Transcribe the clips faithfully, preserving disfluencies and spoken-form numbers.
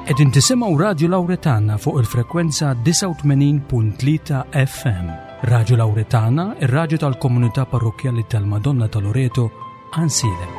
Qegħdin tisimgħu Radju Lawretana fuq il-frekwenza tisa' u tmenin punt tlieta F M. Radju Lawretana, ir-radju tal-Komunità Parrokjali tal-Madonna ta' Loreto, Ansilem.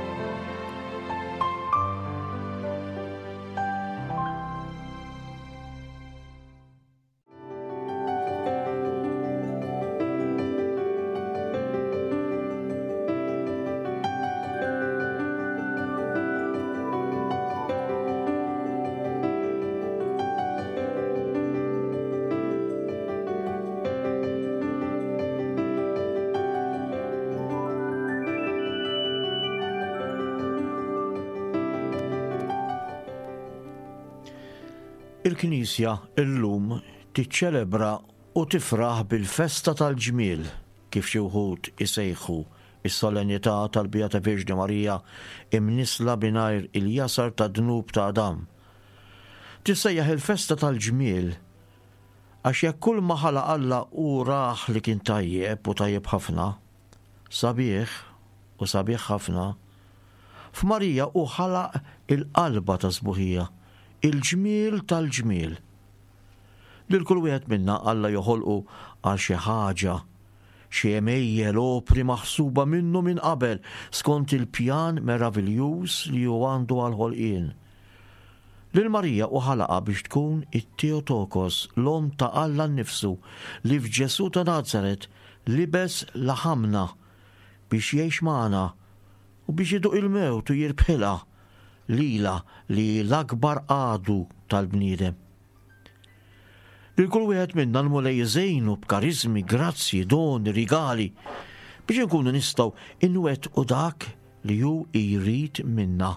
Il-Knisja illum tiċċelebra u tifraħ bil-festa tal-ġmiel kif xi wħud isejħu is-solennità tal-Bjata Verġni Marija imnisla bingħajr il-jasar ta' dnub ta' Adam. Tissejjaħ il-festa tal-ġmiel għax jekk kull ma ħalaq Alla u raħ li kien tajjeb u tajjeb ħafna, sabiħ u sabiħ ħafna, f'Marija u ħalaq il-qalba ta' sbuħija, il-ġmiel tal-ġmiel. Lil kull wieħed minna Alla joħolqu għal xi ħaġa, xi emejjel opri maħsuba minnu minn qabel skont il-pjan meraviljuż li hu għandu għal ħolqien. Lil Marija u ħalaqa biex tkun it-Teotokos, l-om ta' Alla nnifsu li f'Ġesu ta' Nazaret libes laħamna biex jgħix magħna u biex iduq il-mewt u jirbħilha lila li l-akbar għadu tal-bniedem. Lil kull wieħed minna l-mulej żejnu b'karizmi, grazzi, doni, rigali biex nkunu nistgħu inwettqu dak li hu jrid minna.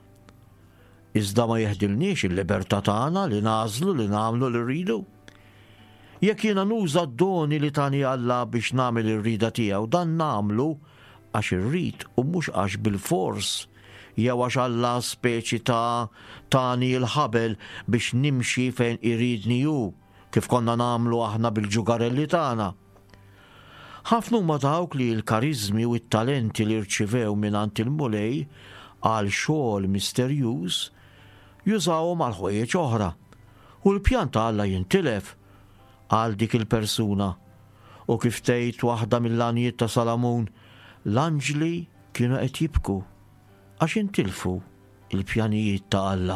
Iżda ma jeħdilniex il-libertà tagħna li nażlu li nagħmlu li rridu. Jekk jiena nuża d-doni li tani Alla biex nagħmel ir-rida tiegħu, dan nagħmlu għax irrid u mhux għax bil-fors jew għax Alla speċi ta' tani l-ħabel biex nimxi fejn iridni hu, kif konna nagħmlu aħna bil-ġugarelli tagħna. Ħafna huma dawk li l-karizmi u t-talenti li rċivew mingħand il-mulej għal xogħol misterjuż jużawhom għal ħwejjeġ oħra u l-pjan ta' Alla jintilef għal dik il-persuna. U kif tgħid waħda mill-għanijiet ta' Salamun, l-anġli kienu qed jibku għax intilfu il-pjanijiet ta' Alla.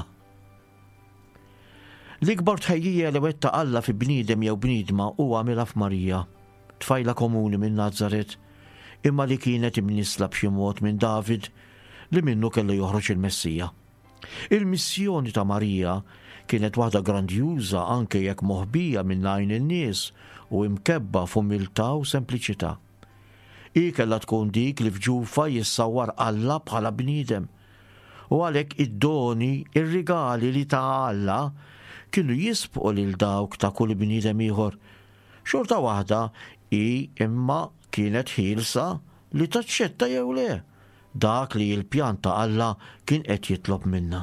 L-ikbar tħejjija li wetta Alla fi bniedem jew bniedma huwa għamilha f'Marija, tfajla komuni minn Nazaret, imma li kienet imnisla b'xi mod minn David li minnu kellu joħroġ il-Messija. Il-missjoni ta' Marija kienet waħda grandjuża anke jekk moħbija minn għajn in-nies u imkebba f'umiltà u sempliċità. I kellha tkun dik li fġufa jissawwar Alla bħala bniedem. U għalhekk id-doni, ir-rigali li ta' Alla kienu jisbqu lil dawk ta' kull bniedem ieħor. Xorta waħda i imma kienet ħielsa li taċċetta jew le dak li l-pjan ta' Alla kien qed jitlob minnha.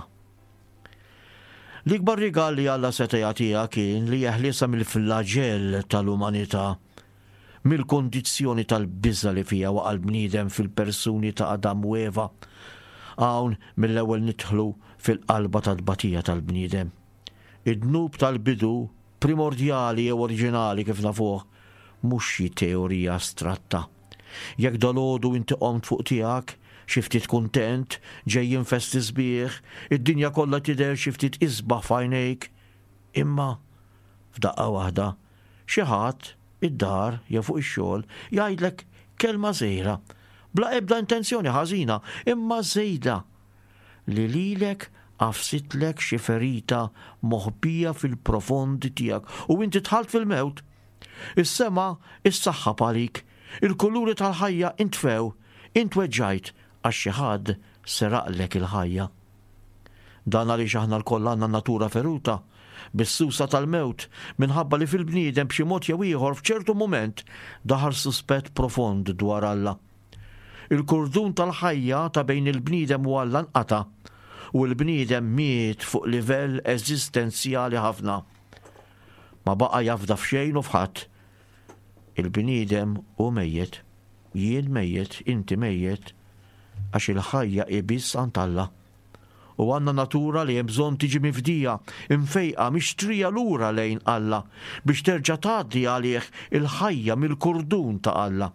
L-ikbar rigal li Alla seta' jagħtiha kien li jeħliesha mill-flaġell tal-umanità, mill-kondizzjoni tal-biża li fija waqal bniedem fil-persuni ta' Adam u Eva, hawn mill-ewwel nidħlu fil-qalba tal-batija tal-bniedem. Id-dnub tal-bidu primordjali jew oriġinali kif nafuh mhux xi teorija astratta. Jekk dalgħodu inti qomt fuq tiegħek xi ftit kuntent, ġejjin festi sbieħ, id-dinja kollha tidher xi ftit isbaħ f'għajnejk, imma f'daqqa waħda xi ħadd id-dar jew fuq ix-xogħol jgħidlek kelma żgħira bla ebda intenzjoni ħażina imma żejda li lilek għafsitlek xi ferita moħbija fil-profondi tiegħek u inti tħalt fil-mewt. Is-sema issaħħab għalik, il-kuluri tal-ħajja intfew, intweġġajt għax xi ħadd seraqlek il-ħajja. Dan għaliex aħna l-koll għandna natura feruta bis-susa tal-mewt minħabba li fil-bniedem b'xi mod jew ieħor f'ċertu mument daħal suspett profond dwar Alla. Il-kurdun tal-ħajja ta' bejn il-bniedem u Alla nqata' u l-bniedem miet fuq livell eżistenzjali ħafna. Ma baqa' jafda f'xejn u f'ħadd. Il-bniedem hu mejjed, jien mejjed, inti mejjed, għax il-ħajja ibiss għand Alla u għandna natura li hemm bżonn tiġi mifdija, imfejqa mixtrija lura lejn Alla biex terġa' tgħaddi għalih il-ħajja mill-kurdun ta' Alla.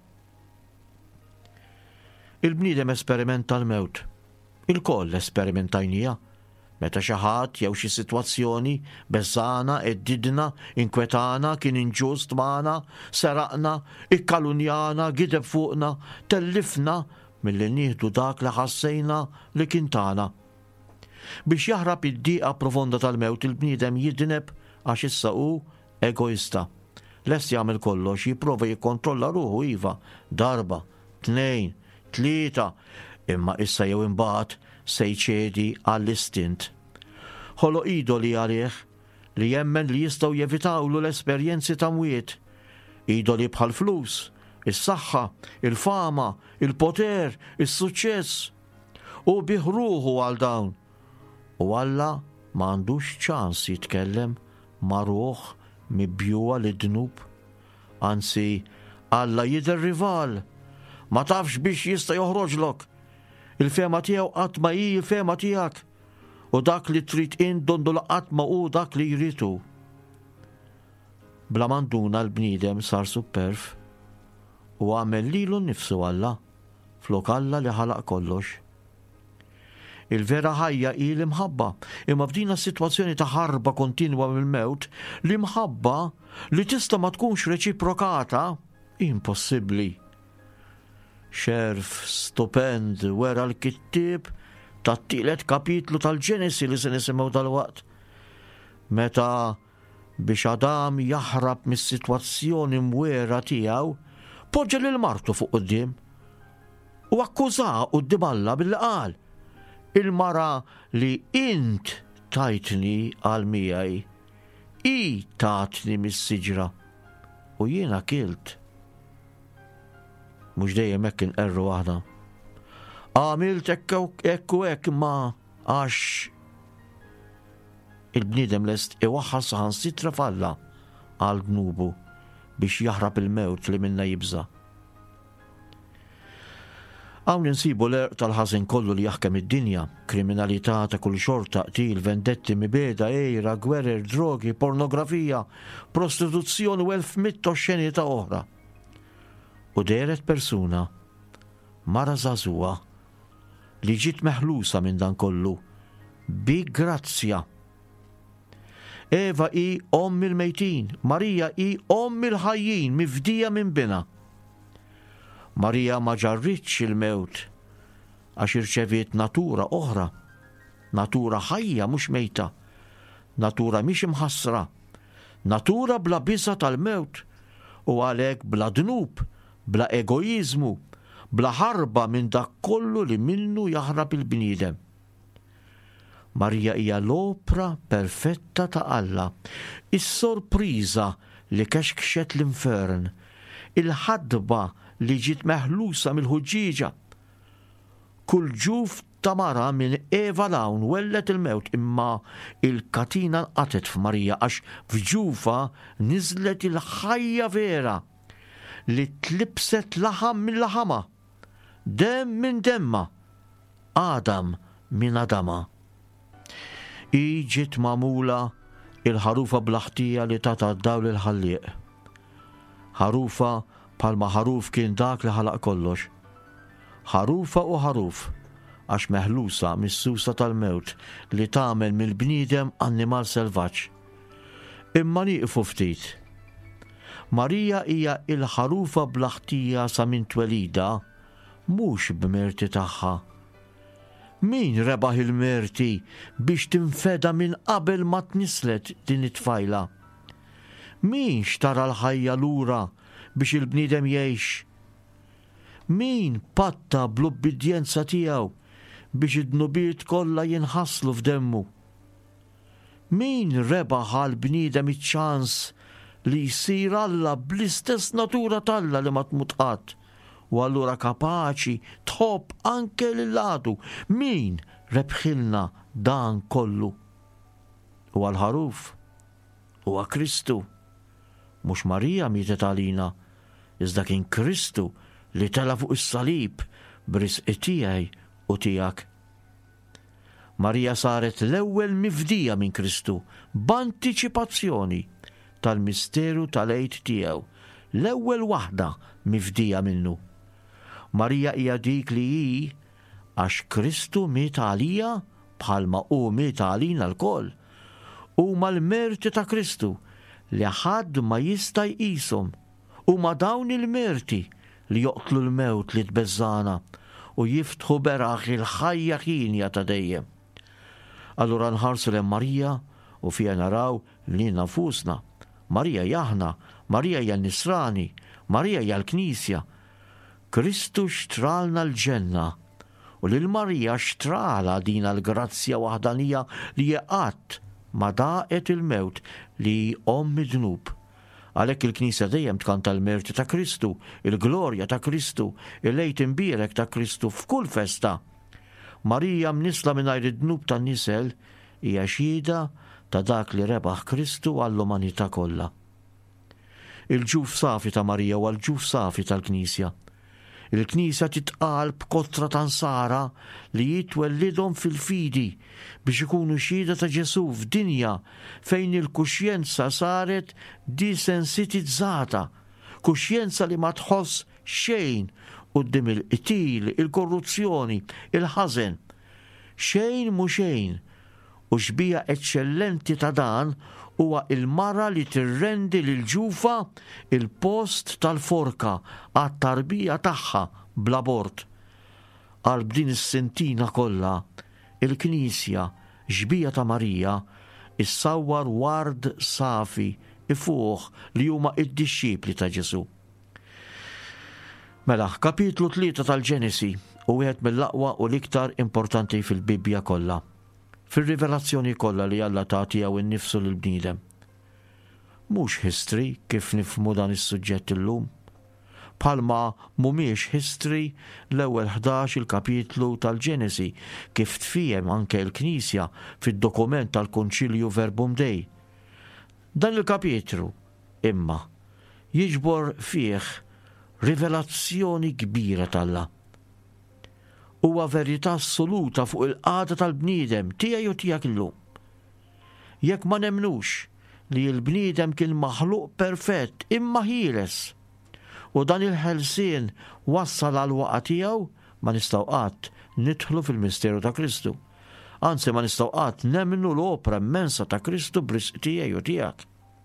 Il-bniedem esperimenta l-mewt. Il-koll esperimentajnija. Meta xi ħadd jew xi sitwazzjoni beżana, eddidna, inkwetana, kien inġust magħna, seraqna, ikkalunjana, gideb fuqna, tellifna milli nieħdu dak li ħassejna li kien tagħna. Biex jaħrab id-dieqa profonda tal-mewt il-bniedem jidneb għax issa hu egoista. Lest jagħmel kollox, jipprova jikkontrolla ruħu iva, darba, tnejn, tlieta, imma issa jew imbagħad se jċedi għall-istint. Ħoloq idoli għalih li jemmen li jistgħu jevitawlu l-esperjenzi ta' mwiet. Idoli bħal flus, is-saħħa, il-fama, il-poter, is-suċċess. U biħruħu għal dawn. U Alla m'għandux ċans jitkellem ma' ruħ mibjuwa lid-dnub. Anzi, Alla jidher rival, ma tafx biex jista' joħroġlok. Il-fema tiegħu qatt ma hi il-fema tiegħek u dak li trid in dondol qatt ma hu dak li jritu. Bla manduna l-bniedem sar superf u għamel lilu nnifsu Alla flok Alla li ħalaq kollox. Il-vera ħajja hi l-imħabba, imma f'dina s-sitwazzjoni ta' ħarba kontinwa mill-mewt, l-imħabba li tista' ma tkunx reċiprokata impossibbli. Xerf stupend wera l-kittieb tat-tielet kapitlu tal-Ġenesi li se nisimgħu dal-waqt. Meta biex Adam jaħrab mis-sitwazzjoni mwera tiegħu, poġġa lil martu fuq quddiem u akkużaha quddiem Alla billi qal: il-mara li int tajtni għal miegħi, i tatni mis-siġra u jiena kilt. Mhux dejjem hekk inqerru aħna. Għamilt hekk u hekk ma għax il-bniedem lest iwaħħal saħansitra f'Alla għal dnubu biex jaħrab il-mewt li minna jibża. Hawn insibu l-erq tal-ħażin kollu li jaħkem id-dinja, kriminalità ta' kull xorta, qtil, vendetti, mibeda, ejra, gwerer, drogi, pornografija, prostituzzjoni u elf mit xenita oħra. U deret persuna, mara żagħżugħa, li ġiet meħlusa minn dan kollu, bi grazzja. Eva hi omm il-mejtin, Marija hi omm il-ħajjin, mifdija minn bina. Marija ma ġarritx il-mewt għax irċeviet natura oħra, natura ħajja mhux mejta, natura mhix imħassra, natura bla biża tal-mewt u għalhekk bla dnub, bla egoizmu, bla ħarba minn dak kollu li minnu jaħrab il-bniedem. Marija hija l-opra perfetta ta' Alla, is-sorpriża li kexkxet l-infern, il-ħadba li ġiet meħlusa mill-ħuġġiġa. Kull ġuf ta' mara minn Eva lawn wellet il-mewt imma il-katina nqatet f'Marija għax f'ġufa niżlet il-ħajja vera li tlibset laħam minn laħama, dem minn demma, Adam minn Adama. I ġiet magħmula il-ħarufa blaħtija li tata d-dawl il-ħallieq. Ħarufa palma ħaruf kien dak li ħalaq kollox. Ħarufa u ħaruf għax meħlusa mis-susa tal-mewt li tagħmel mill-bniedem annimal selvaġġ. Imma nieqfu ftit. Marija hija il-ħarufa blaħtija sa minn twelida mhux b'merti tagħha. Min rebaħ il-merti biex tinfeda minn qabel ma tnislet din it-tfajla? Min xtara l-ħajja lura biex il-bniedem jgħix? Min patta bl-ubbidjenza tiegħu biex id-dnubiet kollha jinħasslu f'demmu? Min rebaħ għall-bniedem iċ-ċans li jsir Alla bl-istess natura talla li ma tmut qatt u allura kapaċi tħobb anke lil-għadu? Min rebħilna dan kollu? Huwa l-ħaruf, huwa Kristu. Mhux Marija mietet għalina, iżda kien Kristu li tela fuq is-salib b'risqi tiegħi u tiegħek. Marija saret l-ewwel mifdija minn Kristu b'antiċipazzjoni tal-misteru tal-għid tiegħu, l-ewwel waħda mifdija minnu. Marija hija dik li hi għax Kristu miet għalija bħalma hu miet għalina l-koll. Huma l-merti ta' Kristu li ħadd ma jista' jqishom, huma dawn il-merti li joqtlu l-mewt li tbeżżana u jiftħu beraħ il-ħajja ħinja ta' dejjem. Allura nħarsu lejn Marija u fija naraw li nafusna. Marija jaħna, Marija hija nisrani, Marija hija l-Knisja. Kristu xtralna l-ġenna u lil Marija xtrala dina l-grazzja waħdanija li qatt ma daqet il-mewt li om id-dnub. Għalhekk il-Knisja dejjem tkanta l-merti ta' Kristu, il-glorja ta' Kristu, il-lejt imbierek ta' Kristu f'kull festa. Marija mnisla mingħajr id-dnub tan-nisel hija xhieda ta' dak li rebaħ Kristu għall-umanità kollha. Il-ġuf safi ta' Marija u l-ġuf safi tal-Knisja. Il-Knisja titqal b'kotra tansara li jitwellidhom fil-fidi biex ikunu xhieda ta' Ġesu f'dinja fejn il-kuxjenza saret disensitizzata, kuxjenza li ma tħoss xejn quddiem il-qtil, il-korruzzjoni, il-ħażen. Xejn mhu xejn. U xbija eċċellenti ta' dan huwa il-mara li tirrendi lil ġufa il-post tal-forka għat-tarbija tagħha bl-abort. Għal b'din is-sentina kollha, il-Knisja xbija ta' Marija issawwar ward safi ifuħ li huma id-dixxipli ta' Ġesu. Mela, kapitlu tlieta tal-Ġenesi u wieħed mill-aqwa u l-iktar importanti fil-Bibbja kollha. Fil-rivelazzjoni kollha li Alla tagħti jew innifsu lill-bniedem. Mhux history kif nifhmu dan is-suġġett illum. Bħalma mhumiex history l-ewwel ħdax il-kapitlu tal-Ġenesi kif tfiem anke l-Knisja fid-dokument tal-Kunċilju Verbum Dei. Dan il-kapitlu imma jiġbor fih rivelazzjoni kbira tal-Alla. Huwa verità assoluta fuq il-qagħda tal-bniedem tiegħi u tiegħek illum. Jekk ma nemnux li l-bniedem kien maħluq perfett imma ħieles u dan il-ħelsien wassal għal waqa' tiegħu, ma nistgħu qatt nidħlu fil-misteru ta' Kristu. Anzi ma nistgħu qatt nemmnu l-opra immensa ta' Kristu b'risq tiegħi u tiegħek.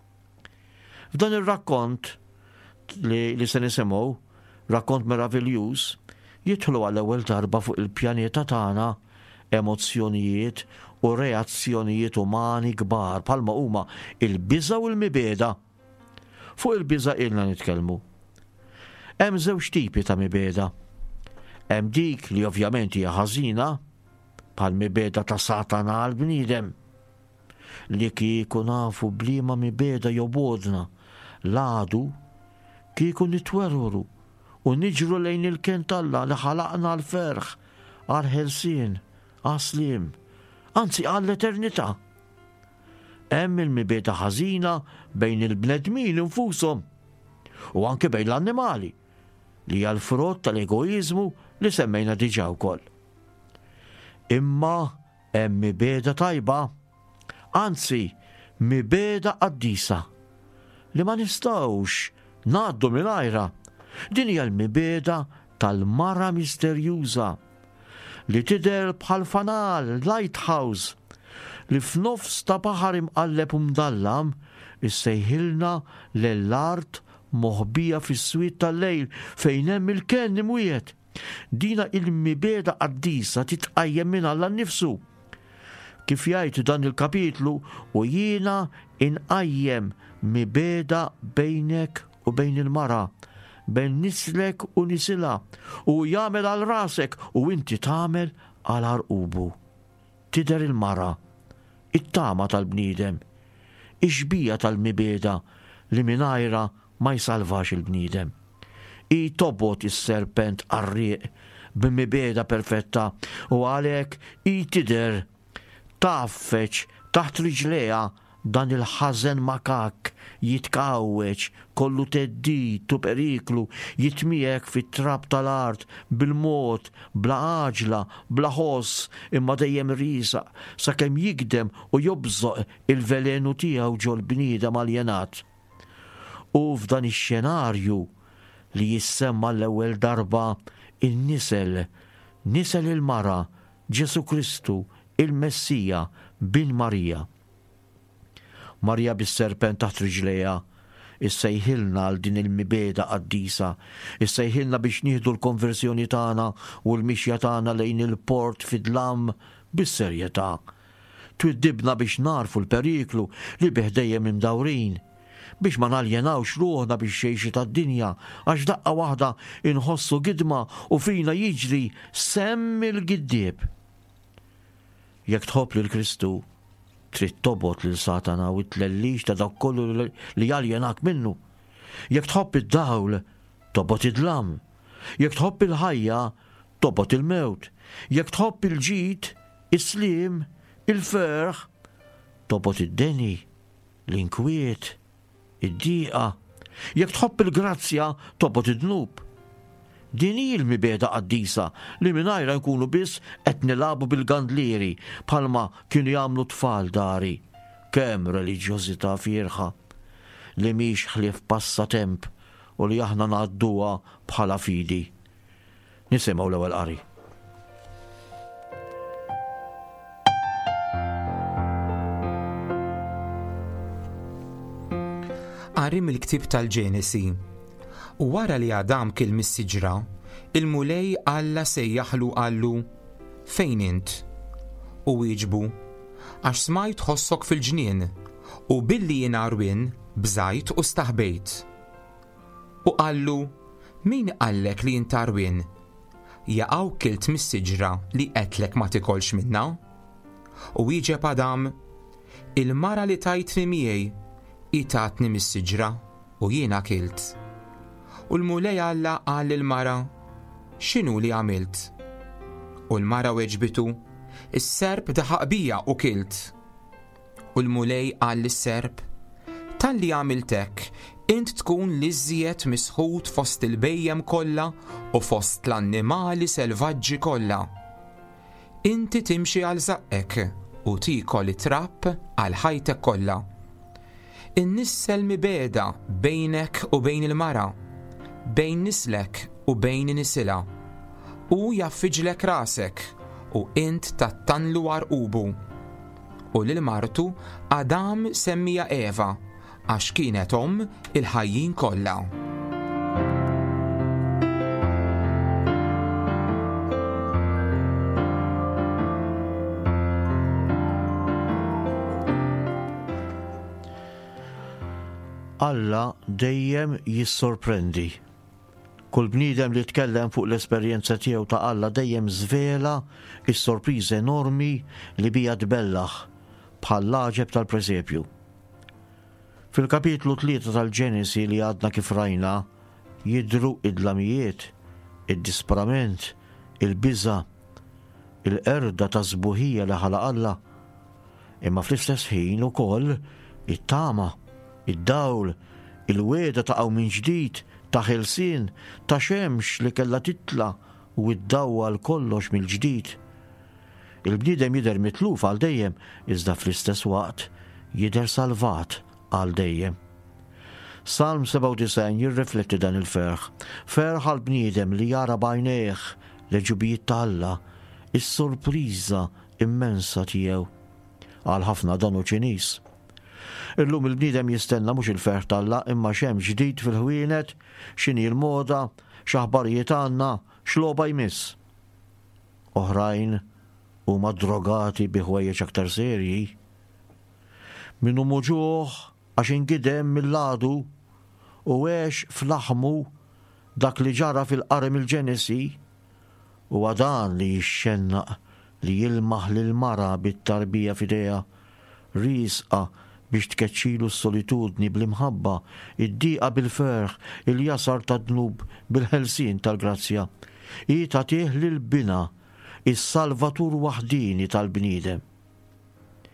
F'dan ir-rakkont li, li se nisimgħu, rakkont meravigliuż, jidħlu għall-ewwel darba fuq il-pjaneta tagħna emozzjonijiet u reazzjonijiet umani kbar bħalma huma il-biża' u l-mibeda. Fuq il-biża' ilna nitkellmu. Hemm żewġ tipi ta' mibeda. Hemm dik li ovvjament hija ħażina bħal mibeda ta' Satana għal bniedem li kieku nafu bliema mibeda jobodna l-għadu kieku nitwerru u niġru lejn il-kien Alla li ħalaqna l-ferħ, għal-ħelsien, għal-slim, anzi għall-eternità. Hemm il-mibeda ħażina bejn il-bnedmin infushom u anke bejn l-annimali li hija l-frott tal-egoizmu li semmejna diġà wkoll. Imma hemm mibeda tajba, anzi mibeda qaddisa li ma nistgħux ngħaddu mingħajrha. Din hija l-mibeda tal-mara misterjuża li tidher bħal fanal lighthouse li f'nofs ta' baħar imqalleb u mdallam issejħilna lill-art moħbija fis-swiet tal-lejl fejn hemm il-kenn imwiet. Dina il-mibeda qaddisa titqajjem minn Alla nnifsu. Kif jgħid dan il-kapitlu u jiena inqajjem mibeda bejnek u bejn il-mara, bejn nislek u nisila, u jagħmel għal rasek u inti tagħmel għal arqubu. Tidher il-mara, it-tama tal-bniedem, ix-xbija tal-mibeda li mingħajrha ma jsalvax il-bniedem. I tobot is-serpent qarrieq b'mibeda perfetta u għalhekk i tidher taffeċ taħt riġleha dan il-ħażen makak jitkawweċ kollu teddid u periklu jitmiek fit-trab tal-art bil-mod, bla għaġla, bla ħoss imma dejjem risa sakemm jigdem u jobżoq il-velenu tiegħu ġol bniedem aljenat. U f'dan ix-xenarju li jissemma l-ewwel darba in-nisel, nisel il-mara Ġesu Kristu, il-Messija bin Marija. Marija bis-serpent taħt riġlejha issejħilna għal din il-mibeda qaddisa, issejħilna biex nieħdu l-konversjoni tagħna u l-mixja tagħna lejn il-port fid-dlam bis-serjetà. Twiddibna biex narfu l-periklu li bih dejjem imdawrin, biex ma naljenawx ruħna biex xejxi tad-dinja, għax daqqa waħda inħossu gidma u fina jiġri semm il-giddieb. Jekk tħobb lil Kristu, trid tobot lil Satana u tlellix ta' dak kollu li jaljenak minnu. Jekk tħobb id-dawl, tobot id-dlam. Jekk tħobb il-ħajja, tobot il-mewt. Jekk tħobb il-ġid, is-slim, il-ferħ, tobot id-deni, l-inkwiet, id-dieqa. Jekk tħobb il-grazzja, tobot id-dnub. Din hi l-mibeda qaddisa li mingħajrha nkunu biss qed nilagħbu bil-gandlieri bħalma kienu jagħmlu tfal dari. Kemm reliġjożità fierħa li mhix ħlief passatemp u li aħna ngħadduha bħala fidi. Nisimgħu l-ewwel qari. Qari mill-ktieb tal-Ġenesi. U wara li Adam kien mis-siġra, il-mulej Alla sejjaħlu qallu fejn int? U wieġbu għax smajt ħossok fil-ġnien u billi jien arwin bżajt u staħbejt. U qallu min qallek li jint arwin? Jaqgħu kilt mis-siġra li qedtlek ma tikolx minnha? U wieġeb Adam il-mara li tajtni miegħi hi tatni mis-siġra u jiena kilt. U l-mulej Alla qal lill-mara x'inhu li għamilt? U l-mara weġbitu is-serp daħaq bija u kilt. U l-mulej qal lis-serp talli għamilt hekk int tkun l-iżjed misħud fost il-bejjem kollha u fost l-annimali selvaġġi kollha. Inti timxi għal zaqqek u tikol it-trapp għal ħajtek kollha. In-nissel mibeda bejnek u bejn il-mara, bejn nislek u bejn nisilha, u jaffiġlek rasek u int tattanlu għarqubu. U lil martu Adam semmija Eva għax kienet omm il-ħajjin kollha. Alla dejjem jissorprendi. Kull bniedem li tkellem fuq l-esperjenza tiegħu ta' Alla dejjem żvela is-sorpriża enormi li bija tbellaħ bħal l-aġeb tal-preżepju. Fil-kapitlu tlieta tal-Ġenesi li għadna kif rajna jidhru id-dlamijiet, id-disprament, il-biża', il-qerda ta' żbuħija li ħalaq Alla, imma fl-istess ħin ukoll it-tama, id-dawl, il-weda ta' minn ġdid, ta' ħelsien, ta' xemx li kellha titla' u id-dawwa l-kollox mill-ġdid. Il-bniedem jidher mitluf għal dejjem, iżda fl-istess waqt jidher salvat għal dejjem. Salm seba' u tisgħin jirrifletti dan il-ferħ. Ferħ għal bniedem li jara bajnejh l-ġubijiet ta' Alla, is-sorpriża immensa tiegħu. Għal ħafna dan hu ċiniż. Illum il-bniedem jistenna mhux il-ferħ tal-Alla imma xemm ġdid fil-ħwienet, x'inhi l-moda, x'aħbarijiet għandna, x'logħba jmiss. Oħrajn huma drogati bi ħwejjeġ aktar serji. Min hu muġuħ għax ingidem mill-għadu u għex fl-aħmu dak li ġara fil-qarem il-Ġenesi u għadan li jixxennaq li jilmaħ lil-mara bit-tarbija f'idejha risqa biex tkeċċilu s-solitudni bl-imħabba, id-dieqa bil-ferħ, il-jasar ta' dnub bil-ħelsien tal-grazzja. I tagħtih lil-bina, is-salvatur waħdini tal-bniedem.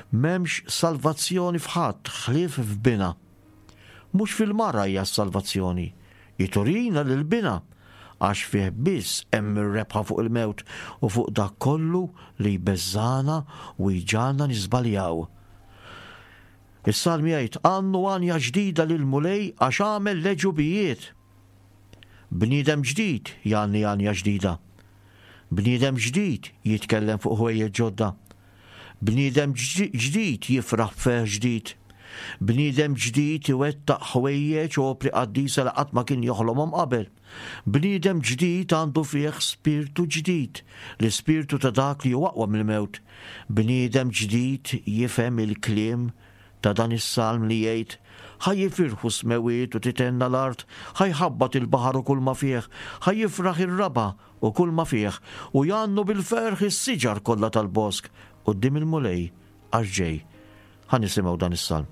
M'hemmx salvazzjoni f'ħadd ħlief f'bina. Mhux fil-mara hija s-salvazzjoni, jiturina lil-bina għax fih biss hemm ir-rebħa fuq il-mewt u fuq dak kollu li jbeżżana u jġalna niżbaljaw. Is-Salm jgħid għannu għanja ġdida lil mulej għax għamel leġubijiet. Bniedem ġdid jgħanni għanja ġdida. Bniedem ġdid jitkellem fuq ħwejjeġ ġodda. Bniedem ġdid jifraħ b'feħ ġdid. Bniedem ġdid iwettaq ħwejjeġ u opri qaddisa li qatt ma kien joħlomhom qabel. Bniedem ġdid għandu fih spirtu ġdid, l-ispirtu ta' dak li waqwa mill-mewt. Bniedem ġdid jifhem il-kliem ta' dan is-salm li jgħid ħajjifirħu smewiet u titenna l-art, ħajħabbat il-baħar u kull ma fih, ħajjifraħ ir-raba u kull ma fih, u jannu bil-ferħ is-siġar kollha tal-bosk quddiem il-mulej għax ġej. Ħanisimgħu dan is-salm.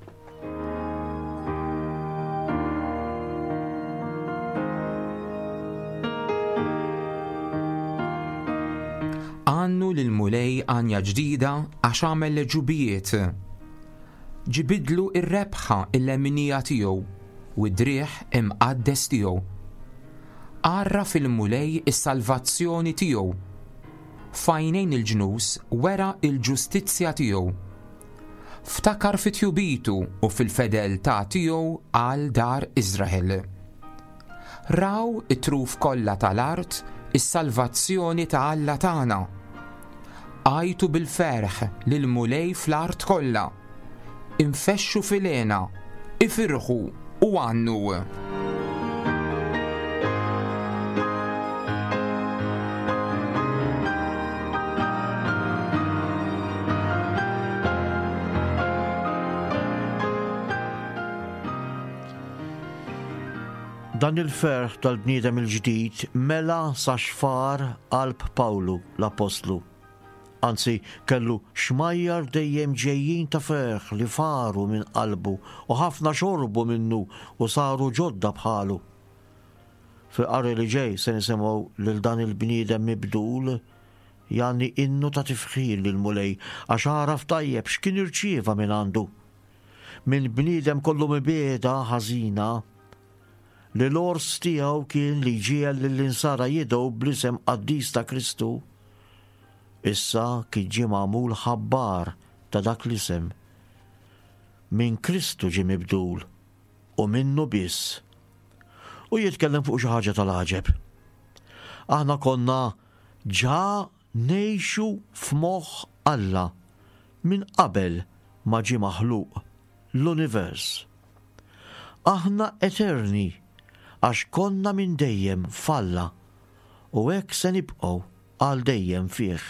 Għannu lil-mulej għanja ġdida għax għamel leġubijiet. Ġibidlu ir-rebħa il-leminija tiegħu u d-drieħ imqaddes tiegħu. Għarra fil-mulej is-salvazzjoni tiegħu. Fajnejn il-ġnus wera il-ġustizzja tiegħu. Ftakar fit-tjubitu u fil-fedeltà tiegħu għal dar Iżraħel. Raw it-truf kollha tal-art is-salvazzjoni ta' Alla tagħna. Għajtu bil-ferħ lil mulej fl-art kollha. Infexxu fil-għena, ifirħu u għannu. Dan il-ferħ tal-bniedem il-ġdid mela sa xfar qalb Pawlu l-Apostlu. Anzi, kellu xmajjar dejjem ġejjin ta' ferħ li faru minn qalbu u ħafna xorbu minnu u saru ġodda bħalu. Fil-qari li ġej se nisimgħu lil dan il-bniedem mibdul janni innu ta' tifħir lil mulej għax għaraf tajjeb x'kien irċieva minn għandu. Minn bniedem kollu mibieda ħażina li l-ors tiegħu kien li ġiel lill-insara jidgħu bl-isem qaddis ta' Kristu. Issa kien ġie magħmul ħabbar ta' dak l-isem. Minn Kristu ġie mibdul u minnu biss. U jitkellem fuq xi ħaġa tal-għaġeb. Aħna konna ġa ngħixu f'moħħ Alla minn qabel ma ġie maħluq l-univers. Aħna eterni għax konna minn dejjem f'Alla u hekk se nibqgħu għal dejjem fih.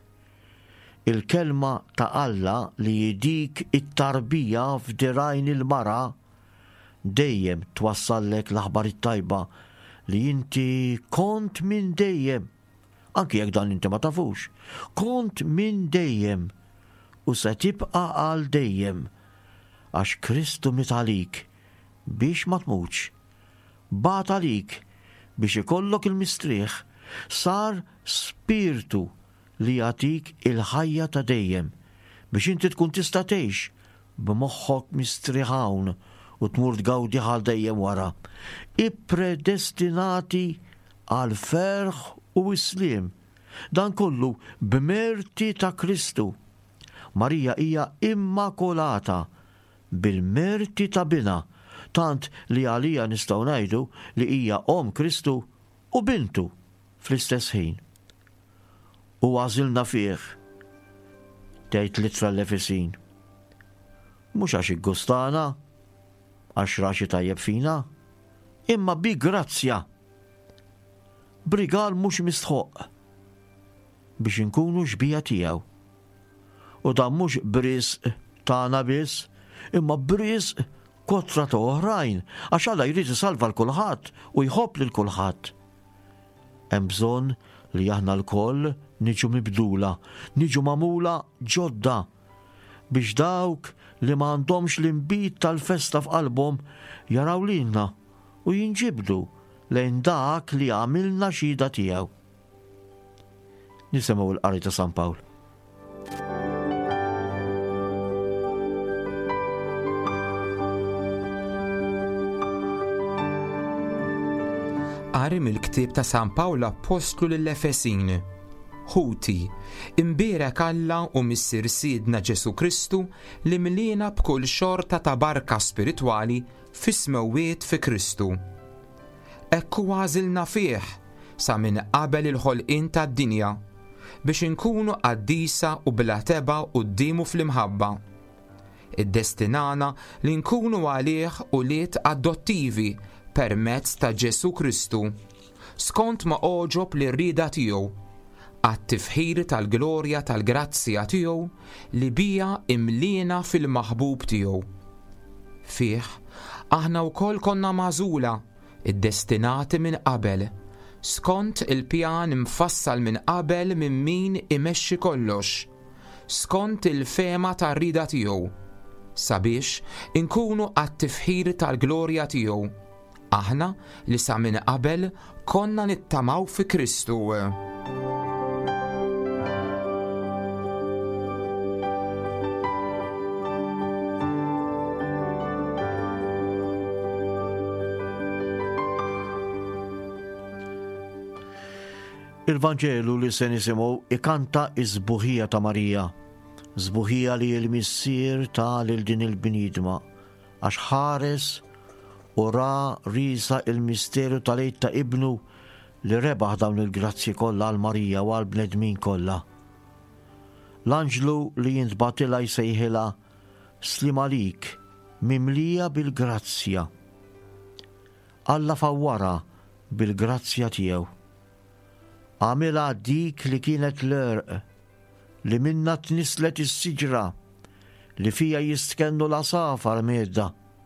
Il-kelma ta' Alla li jidik it-tarbija f'dirajn il-mara dejjem twassallek l-aħbar it-tajba li inti kont minn dejjem, anki jekk dan inti ma tafux, kont minn dejjem u se tibqa' għal dejjem għax Kristu mit għalik biex ma tmutx, bat għalik biex ikollok il-mistrieħ, sar spirtu li jagħtik il-ħajja ta' dejjem biex inti tkun tista' tgħix b'moħħok mistrieħawn u tmur tgawdi għal dejjem wara. Ippredestinati għal ferħ u islim. Dan kollu b'merti ta' Kristu. Marija hija immakolata bil-merti ta' bina, tant li għalija nistgħu ngħidu li hija om Kristu u bintu fl-istess ħin. U għażilna fih, tgħid litra l-Efesin. Mhux għax iggustana, għax raxi tajjeb fina, imma bi grazzja. Brigal mhux mistħoq biex inkunu xbija tiegħu. U dan mhux brisq tagħna biss, imma brisq kontra ta' oħrajn, għax Alla jrid isalva l-kulħadd u jħobb lil kulħadd. Hemm bżonn li aħna l-koll niġu mibdula, niġu magħmula ġodda biex dawk li ma għandhomx l-imbit tal-festa f'qalbhom jaraw lilna u jinġibdu lejn dak li għamilna xhieda tiegħu. Nisimgħu l-qari ta' San Pawl. Qari mill-ktieb ta' San Pawl Apostlu lill-Efesin. Ħuti, imbierek Alla u Missier Sidna Ġesu Kristu li mlina b'kull xorta ta' barka spiritwali fis-smewwiet fi Kristu. Ekku għażilna fih sa minn qabel il-ħolqien tad-dinja biex inkunu qaddisa u bla teba qudiemu fl-imħabba. Iddestinana li nkunu għalih ulied adottivi permezz ta' Ġesu Kristu, skont ma oġob li rrieda tiegħu, għat-tifħir tal-glorja tal-grazzja tiegħu li bija imliena fil-maħbub tiegħu. Fih aħna wkoll konna magħżula, iddestinati minn qabel, skont il-pjan imfassal minn qabel minn min imexxi kollox, skont il-fema tar-rida tiegħu, sabiex inkunu għat-tifħir tal-glorja tiegħu. Aħna li sa minn qabel konna nittamaw fi Kristu. Il-Vanġelu li se nisimgħu ikanta iż-żbuħija ta' Marija, żbuħija li l-missier ta' lil din il-bniedma, għax ħares u ra risa il-misteru tal-għid ta' ibnu li rebaħ dawn il-grazzi kollha għal Marija u għal bnedmin kollha. L-anġlu li jintbatilha jsejħilha Slim għalik, mimlija bil-grazzja. Alla fawwara bil-grazzja tiegħu. Għamilha dik li kienet l-erq, li minna tnislet is-siġra, li fija jistkennu l-asafar medda.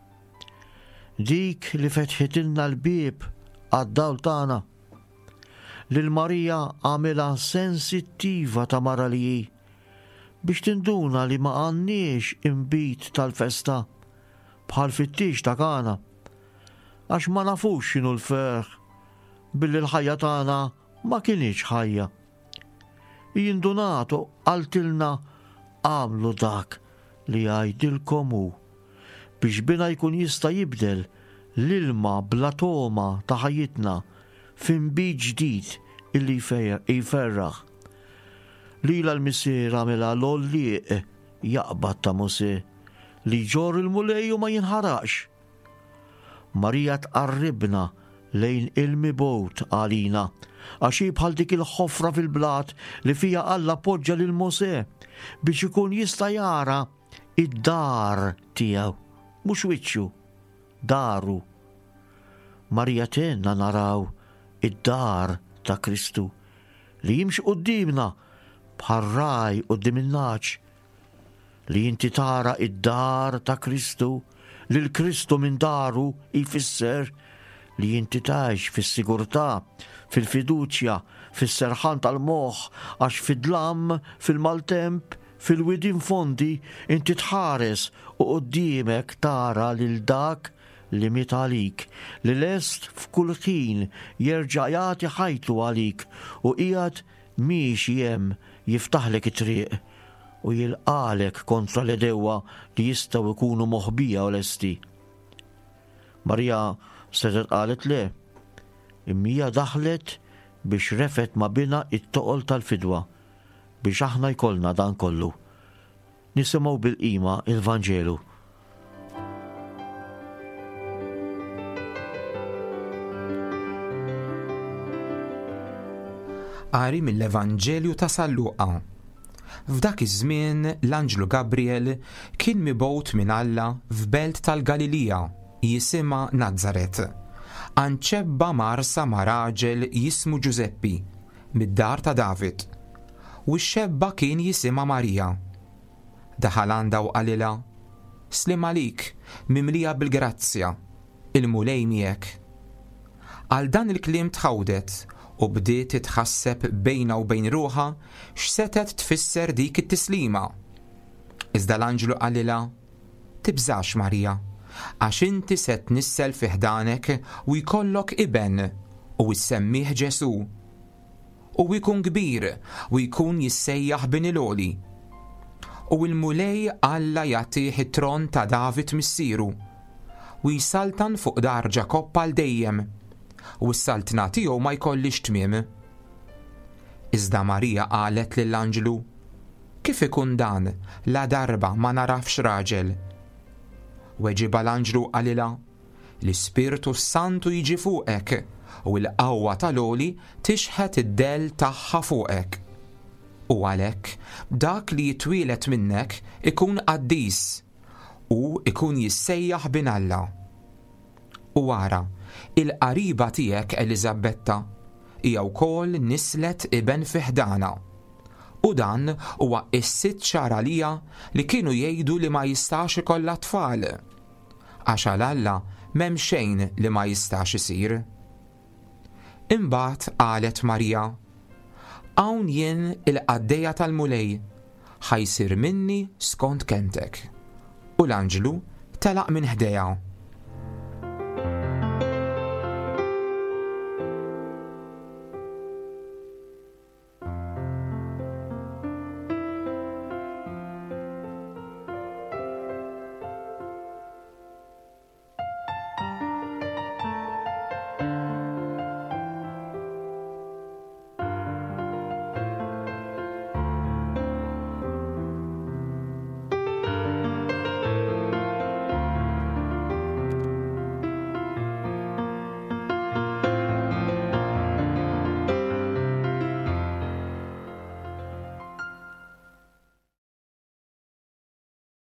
Dik li fetħitilna l-bib għad-dawl tagħna. Lil Marija għamilha sensittiva ta' mara li hi, biex tinduna li ma għandniex imbit tal-festa bħal fit-tix ta' Kana, għax ma nafux x'inhu l-ferħ billi l-ħajja tagħna ma kienx ħajja. Jindunatu għaltilna għamlu dak li għajdilkom hu biex bina jkun jista' jibdel l-ilma bla toma ta' ħajjitna f'inbit ġdid illi jferraħ. Lila l-missier għamilha l-ollieq jaqbad ta' Mosè li ġor il-mulej u ma jinħaraqx. Marija tqarribna lejn il-mibgħut għalina għax bħal dik il-ħofra fil-blat li fija Alla poġġa lil Mosè biex ikun jista' jara id-dar tiegħu, mhux wiċċu, daru. Marija tenna naraw id-dar ta' Kristu li jimxi qudiemna bħal raj qudiem in-naċ, li inti tara id-dar ta' Kristu li l-Kristu minn daru jfisser li inti tgħix fis-sigurtà, fil-fiduċja, fis-serħan tal-moħħ, għax fid-dlam, fil-maltemp, fil-widin fondi, inti tħares u quddiemek tara lil dak li miet għalik, li lest f'kull ħin jerġa' jagħti ħajtu għalik u qiegħed miexi hemm jiftaħlek it-triq u jilqalek kontra l-edewwa li jistgħu jkunu moħbija u lesti. Marija sedet qalet le, immija daħlet biex refet ma bina it-toqol tal-fidwa biex aħna jkollna dan kollu. Nisimgħu bil-qima il-Vanġelu. Qari mill-Evanġelju ta' San Luqa. F'dak iż-żmien l-Anġlu Gabriel kien mibgħut minn Alla f'belt tal-Galilija jisimha Nażaret. Anċebba marsa ma' raġel jismu Ġuseppi, mid-dar ta' David, u x-xebba kien jisimha Marija. Daħal għandha u qalilha, Slim għalik, mimlija bil-grazzja, il-mulej miegħek. Għal dan il-kliem tħawdet u bdiet titħasseb bejna u bejn ruħha x'setet tfisser dik it-tislima. Iżda l-Anġlu qalilha, tibżax Marija, għax inti se tnissel fi ħdanek u jkollok iben u jissemmih Ġesu. U jkun kbir u jkun jissejjaħ Biniloli. U l-mulej Alla jagħtih it-tron ta' David missieru u jsaltan fuq dar Ġakobb għal dejjem u s-saltna tiegħu ma jkollix tmiem. Iżda Marija qalet lill-anġlu: Kif ikun dan, la darba ma narafx raġel? Weġiba l-anġlu qalilha: L-Ispirtu Santu jiġi fuqek u l-qawwa tal-għoli tixħet id-del tagħha fuqek. U għalhekk dak li jitwielet minnek ikun qaddis u ikun jissejjaħ bin Alla. U wara, il-qariba tiegħek Eliżabetta hija wkoll nislet iben fi ħdana. U dan huwa s-sitt xahar għalija li kienu jgħidu li ma jistax ikollha tfal. Għax għal Alla m'hemm xejn li ma jistax isir. Imbagħad qalet Marija: Hawn jien il-qaddejja tal-mulej, ħajsir minni skont kentek. U l-anġlu telaq minn ħdejha.